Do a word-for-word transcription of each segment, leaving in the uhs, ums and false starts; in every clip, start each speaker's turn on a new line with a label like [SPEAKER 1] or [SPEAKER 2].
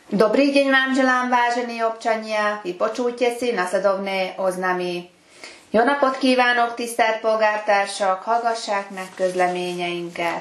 [SPEAKER 1] Dobrý deň vám želám, vážení občania. Vypočujte si nasledovné oznamy. Jó napot kívánok, tisztelt polgártársak, hallgassák meg közleményeinket.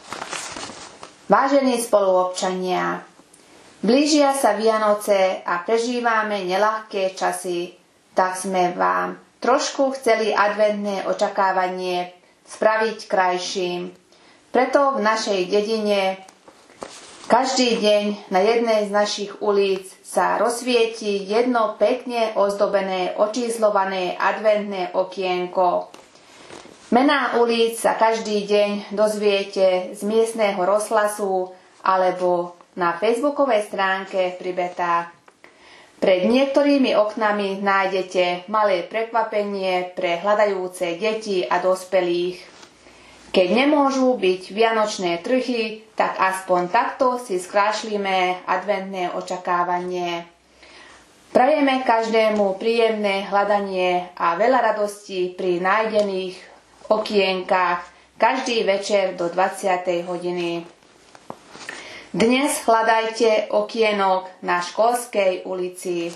[SPEAKER 1] Vážení spoluobčania, blížia sa Vianoce a prežívame neľahké časy, tak sme vám trošku chceli adventné očakávanie spraviť krajším. Preto v našej dedine každý deň na jednej z našich ulic sa rozsvieti jedno pekne ozdobené, očíslované adventné okienko. Mená ulic sa každý deň dozviete z miestneho rozhlasu alebo na facebookovej stránke Pribeta. Pred niektorými oknami nájdete malé prekvapenie pre hľadajúce deti a dospelých. Keď nemôžu byť vianočné trhy, tak aspoň takto si skrášlime adventné očakávanie. Prajeme každému príjemné hľadanie a veľa radostí pri nájdených okienkách každý večer do dvadsiatej hodiny. Dnes hľadajte okienok na Školskej ulici.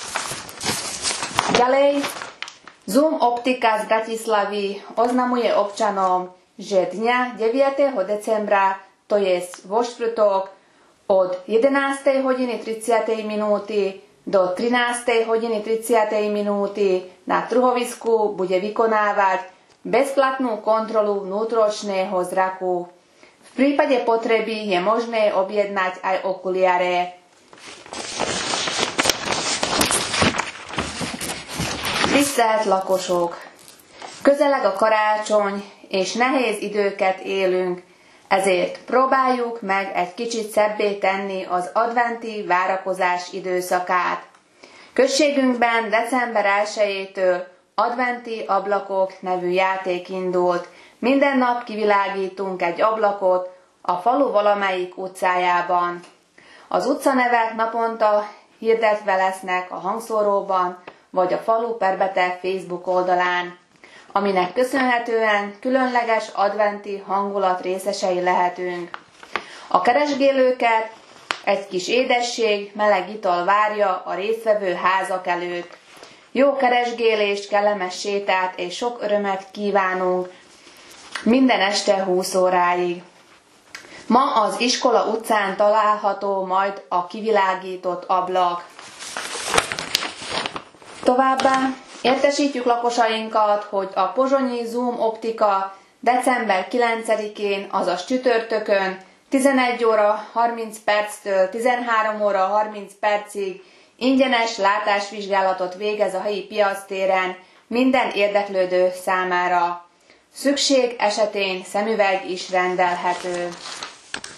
[SPEAKER 1] Ďalej, Zoom Optika z Bratislavy oznamuje občanom, že dňa deviateho decembra, to je vo štvrtok, od jedenástej hodiny tridsiatej minúty do trinástej hodiny tridsiatej minúty na trhovisku bude vykonávať bezplatnú kontrolu vnútročného zraku. V prípade potreby je možné objednať aj okuliare. Tisztelt lakosok! Közeleg a karácsony, és nehéz időket élünk, ezért próbáljuk meg egy kicsit szebbé tenni az adventi várakozás időszakát. Községünkben december elsejétől Adventi ablakok nevű játék indult. Minden nap kivilágítunk egy ablakot a falu valamelyik utcájában. Az utcanevek naponta hirdetve lesznek a hangszóróban vagy a falu Perbete Facebook oldalán, aminek köszönhetően különleges adventi hangulat részesei lehetünk. A keresgélőket egy kis édesség, meleg ital várja a résztvevő házak előtt. Jó keresgélést, kellemes sétát és sok örömet kívánunk minden este húsz óráig. Ma az iskola utcán található majd a kivilágított ablak. Továbbá értesítjük lakosainkat, hogy a pozsonyi Zoom Optika december kilencedikén, azaz csütörtökön tizenegy óra harminc perctől tizenhárom óra harminc percig ingyenes látásvizsgálatot végez a helyi piactéren minden érdeklődő számára. Szükség esetén szemüveg is rendelhető.